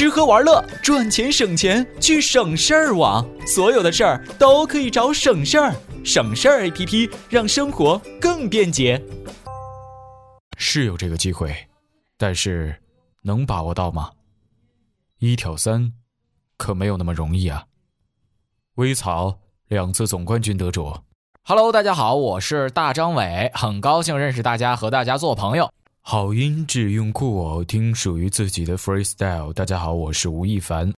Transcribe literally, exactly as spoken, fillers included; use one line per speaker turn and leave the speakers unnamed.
吃喝玩乐，赚钱省钱，去省事儿网，所有的事儿都可以找省事儿。省事儿 A P P 让生活更便捷。
是有这个机会，但是能把握到吗？一挑三，可没有那么容易啊。微草两次总冠军得主。
Hello， 大家好，我是大张伟，很高兴认识大家，和大家做朋友。
好音质用酷偶听属于自己的 freestyle。大家好，我是吴亦凡。